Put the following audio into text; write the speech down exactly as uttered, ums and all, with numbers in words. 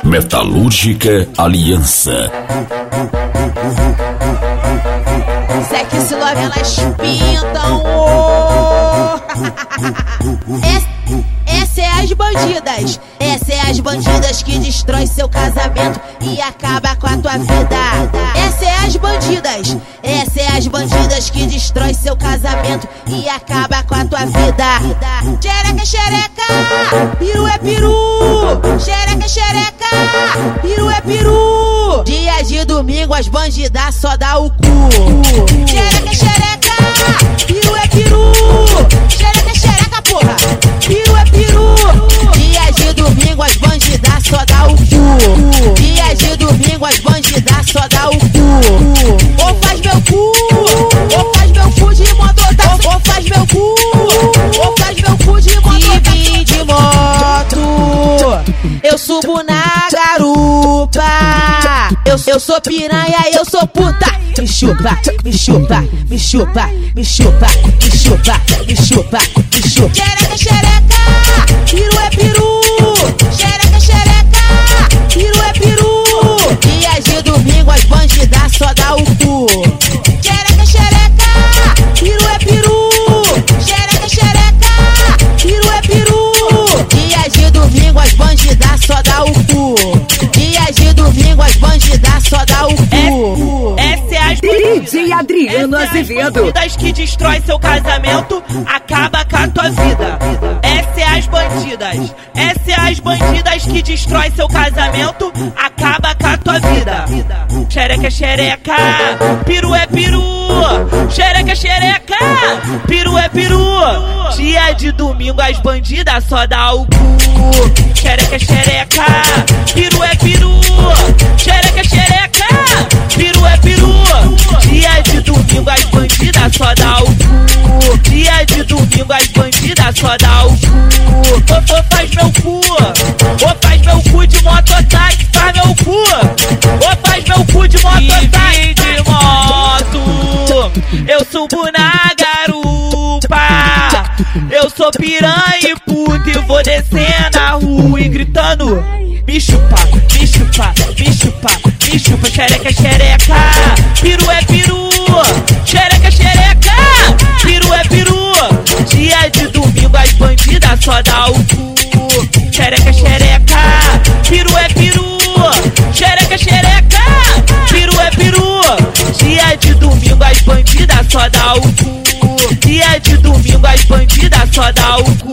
Metalúrgica Aliança. Sexy Love, elas pintam. Oh. Essa é as bandidas. Essa é as bandidas que destrói seu casamento e acaba com a tua vida. Essa é as bandidas. Essa é as bandidas que destrói seu casamento e acaba com a tua vida. Xereca, xereca, peru é peru. Xereca, xereca, peru é peru. Dia de domingo as bandidas só dá o cu. Xereca, xereca, peru é peru. Xereca, xereca, porra, peru é peru. Dia de domingo as bandidas só dá o cu. Dia de domingo as bandidas só dá o cu. Ou faz meu cu, ou faz meu cu de mototáxi. Ou faz meu cu, ou faz meu cu de mototáxi. E vim de moto, eu subo na garupa. Eu, eu sou piranha, eu sou puta. Me chupa, me chupa, me chupa, me chupa, me chupa, me chupa, me chupa. Xereca, xereca, peru é peru. Xereca, xereca, peru é peru. Dia de domingo as bandidas só dá o cu. Xereca, xereca, peru é peru. Xereca, xereca, peru é peru. Dia de domingo as bandidas só dá o cu. Dia de domingo as bandidas só dá o cu. Essa é as D J Adriano Azevedo. bandidas que destrói seu casamento, acaba com a tua vida. Essa é as bandidas. Essa é as bandidas que destrói seu casamento, acaba com a tua vida. Xereca, xereca, peru é peru. Xereca, xereca, peru é peru. Dia de domingo as bandidas só dá o cu. Xereca, xereca, peru é peru. Xereca, xereca, peru é peru. Dia de domingo as bandidas só dá o cu. Dia de domingo as bandidas só dá o cu. Ou, ou faz meu cu, ou faz meu cu de mototáxi. Faz meu cu, ou faz meu cu de mototáxi. E de moto, eu subo na garupa. Eu sou piranha e puta e vou descer na rua e gritando: me chupa, me chupa, me chupa, me chupa. Xereca, xereca, peru é peru. Xereca, xereca, peru é peru. Dia de domingo as bandidas só dá o cu. Xereca, xereca, peru é peru. Xereca, xereca, peru é peru. Dia de domingo as bandidas só dá o cu. Dia de domingo as bandidas só dá o cu.